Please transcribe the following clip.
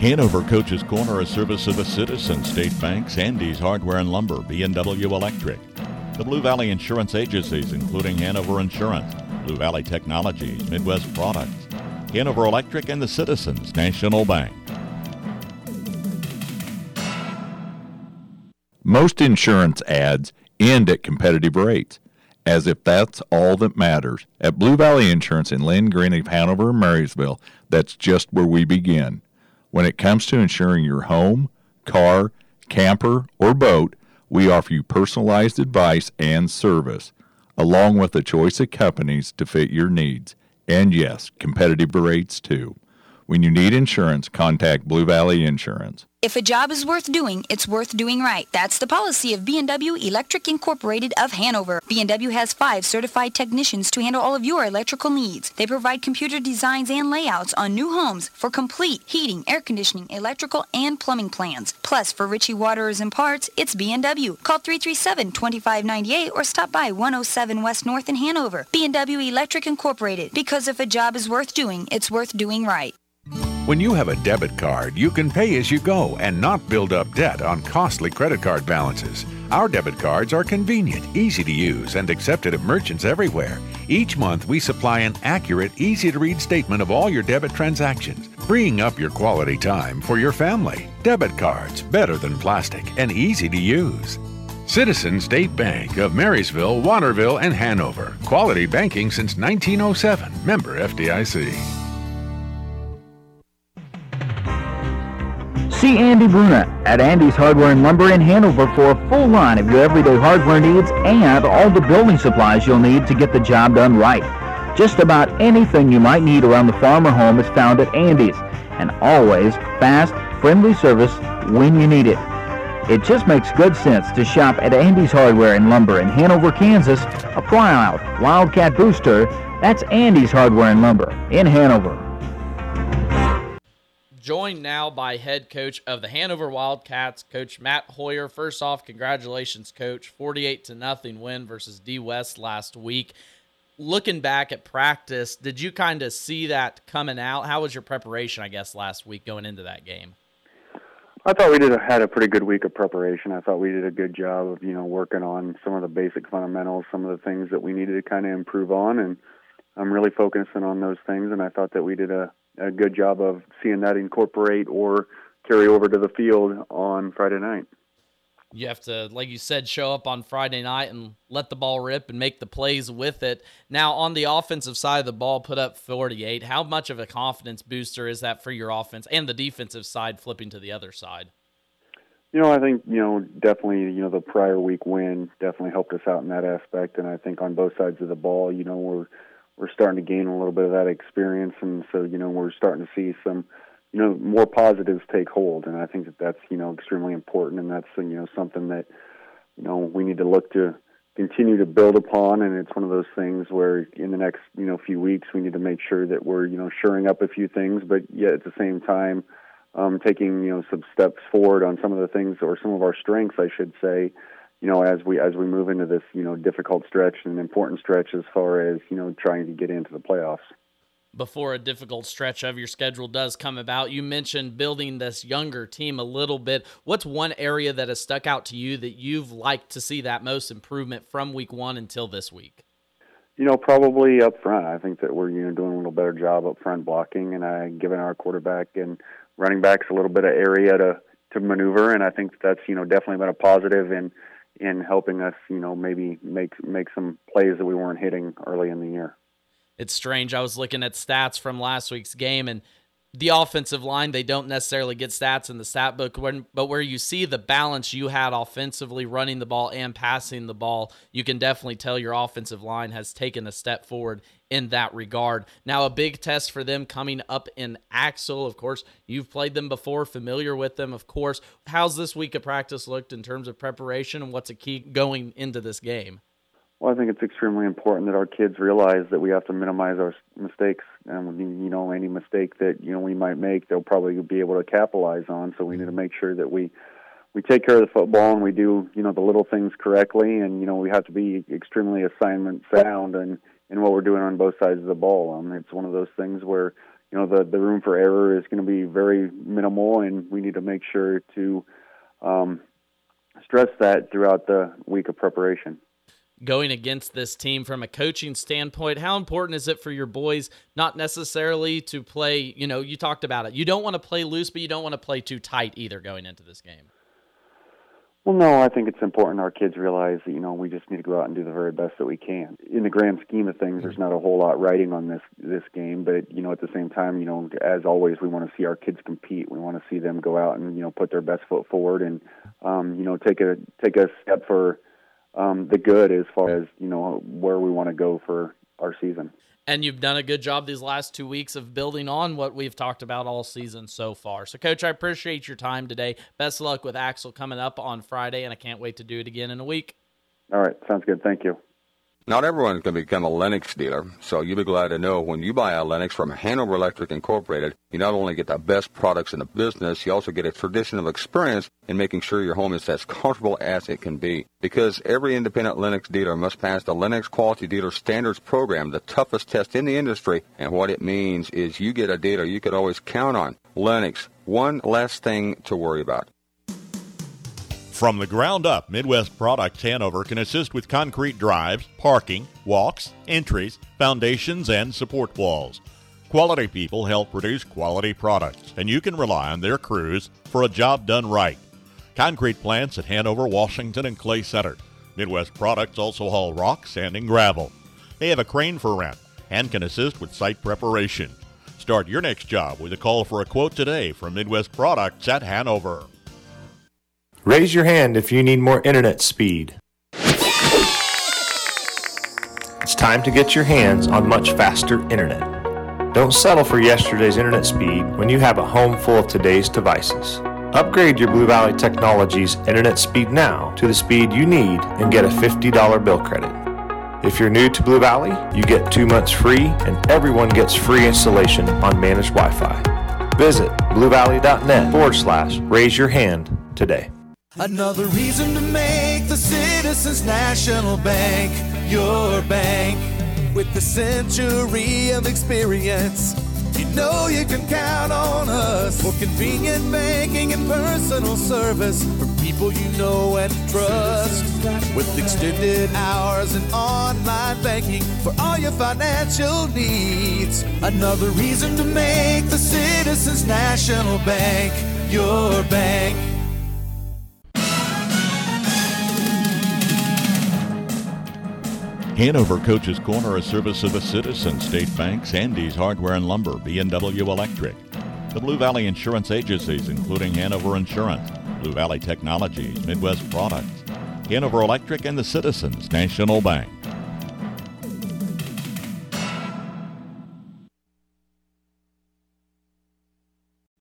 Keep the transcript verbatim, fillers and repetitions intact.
Hanover Coach's Corner, a service of the Citizens, State Bank, Andy's Hardware and Lumber, B and W Electric, the Blue Valley Insurance Agencies, including Hanover Insurance, Blue Valley Technologies, Midwest Products, Hanover Electric, and the Citizens National Bank. Most insurance ads end at competitive rates, as if that's all that matters. At Blue Valley Insurance in Lynn, Greenleaf, Hanover, and Marysville, that's just where we begin. When it comes to insuring your home, car, camper, or boat, we offer you personalized advice and service, along with a choice of companies to fit your needs. And yes, competitive rates too. When you need insurance, contact Blue Valley Insurance. If a job is worth doing, it's worth doing right. That's the policy of B and W Electric Incorporated of Hanover. B and W has five certified technicians to handle all of your electrical needs. They provide computer designs and layouts on new homes for complete heating, air conditioning, electrical, and plumbing plans. Plus, for Ritchie Waterers and Parts, it's B and W. Call three three seven, two five nine eight or stop by one oh seven West North in Hanover. B and W Electric Incorporated. Because if a job is worth doing, it's worth doing right. When you have a debit card, you can pay as you go and not build up debt on costly credit card balances. Our debit cards are convenient, easy to use, and accepted at merchants everywhere. Each month, we supply an accurate, easy-to-read statement of all your debit transactions, freeing up your quality time for your family. Debit cards, better than plastic and easy to use. Citizens State Bank of Marysville, Waterville, and Hanover. Quality banking since nineteen oh seven. Member F D I C. See Andy Bruna at Andy's Hardware and Lumber in Hanover for a full line of your everyday hardware needs and all the building supplies you'll need to get the job done right. Just about anything you might need around the farm or home is found at Andy's, and always fast, friendly service when you need it. It just makes good sense to shop at Andy's Hardware and Lumber in Hanover, Kansas, a proud Wildcat booster. That's Andy's Hardware and Lumber in Hanover. Joined now by head coach of the Hanover Wildcats, Coach Matt Hoyer. First off, congratulations, Coach. forty-eight to nothing win versus D West last week. Looking back at practice, did you kind of see that coming out? How was your preparation, I guess, last week going into that game? I thought we did a, had a pretty good week of preparation. I thought we did a good job of, you know, working on some of the basic fundamentals, some of the things that we needed to kind of improve on, and I'm really focusing on those things, and I thought that we did a a good job of seeing that incorporate or carry over to the field on Friday night. You have to, like you said, show up on Friday night and let the ball rip and make the plays with it. Now, on the offensive side of the ball, put up forty-eight. How much of a confidence booster is that for your offense and the defensive side flipping to the other side? You know, I think, you know, definitely, you know, the prior week win definitely helped us out in that aspect. And I think on both sides of the ball, you know, we're, we're starting to gain a little bit of that experience, and so, you know, we're starting to see some, you know, more positives take hold, and I think that that's, you know, extremely important, and that's, you know, something that, you know, we need to look to continue to build upon, and it's one of those things where in the next, you know, few weeks we need to make sure that we're, you know, shoring up a few things, but yet at the same time um, taking, you know, some steps forward on some of the things, or some of our strengths, I should say, you know, as we as we move into this, you know, difficult stretch and an important stretch as far as, you know, trying to get into the playoffs. Before a difficult stretch of your schedule does come about, you mentioned building this younger team a little bit. What's one area that has stuck out to you that you've liked to see that most improvement from week one until this week? You know, probably up front. I think that we're, you know, doing a little better job up front blocking, and uh, giving our quarterback and running backs a little bit of area to, to maneuver, and I think that's, you know, definitely been a positive in in helping us, you know, maybe make make some plays that we weren't hitting early in the year. It's strange. I was looking at stats from last week's game, and the offensive line, they don't necessarily get stats in the stat book, when, but where you see the balance you had offensively running the ball and passing the ball, you can definitely tell your offensive line has taken a step forward in that regard. Now, a big test for them coming up in Axel. Of course, you've played them before, familiar with them, of course. How's this week of practice looked in terms of preparation, and what's a key going into this game? Well, I think it's extremely important that our kids realize that we have to minimize our mistakes. And, you know, any mistake that, you know, we might make, they'll probably be able to capitalize on. So we need to make sure that we, we take care of the football and we do, you know, the little things correctly. And, you know, we have to be extremely assignment sound and in what we're doing on both sides of the ball. Um, it's one of those things where, you you know, the, the room for error is going to be very minimal, and we need to make sure to um, stress that throughout the week of preparation. Going against this team from a coaching standpoint, how important is it for your boys not necessarily to play, you know, you talked about it. You don't want to play loose, but you don't want to play too tight either going into this game. Well, no, I think it's important our kids realize that, you know, we just need to go out and do the very best that we can. In the grand scheme of things, there's not a whole lot riding on this this game, but, you know, at the same time, you know, as always, we want to see our kids compete. We want to see them go out and, you know, put their best foot forward and, um, you know, take a take a step for um, the good as far as, you know, where we want to go for our season. And you've done a good job these last two weeks of building on what we've talked about all season so far. So, Coach, I appreciate your time today. Best of luck with Axel coming up on Friday, and I can't wait to do it again in a week. All right. Sounds good. Thank you. Not everyone's going to become a Lennox dealer, so you'll be glad to know when you buy a Lennox from Hanover Electric Incorporated, you not only get the best products in the business, you also get a traditional experience in making sure your home is as comfortable as it can be. Because every independent Lennox dealer must pass the Lennox Quality Dealer Standards Program, the toughest test in the industry, and what it means is you get a dealer you could always count on. Lennox, one less thing to worry about. From the ground up, Midwest Products Hanover can assist with concrete drives, parking, walks, entries, foundations, and support walls. Quality people help produce quality products, and you can rely on their crews for a job done right. Concrete plants at Hanover, Washington, and Clay Center. Midwest Products also haul rock, sand, and gravel. They have a crane for rent and can assist with site preparation. Start your next job with a call for a quote today from Midwest Products at Hanover. Raise your hand if you need more internet speed. It's time to get your hands on much faster internet. Don't settle for yesterday's internet speed when you have a home full of today's devices. Upgrade your Blue Valley Technologies internet speed now to the speed you need and get a fifty dollars bill credit. If you're new to Blue Valley, you get two months free and everyone gets free installation on managed Wi-Fi. Visit bluevalley.net forward slash raise your hand today. Another reason to make the Citizens National Bank your bank. With the century of experience, you know you can count on us for convenient banking and personal service for people you know and trust. With extended hours and online banking for all your financial needs. Another reason to make the Citizens National Bank your bank. Hanover Coach's Corner, a service of the Citizen, State Bank, Sandy's Hardware and Lumber, B and W Electric, the Blue Valley Insurance Agencies, including Hanover Insurance, Blue Valley Technologies, Midwest Products, Hanover Electric, and the Citizens National Bank.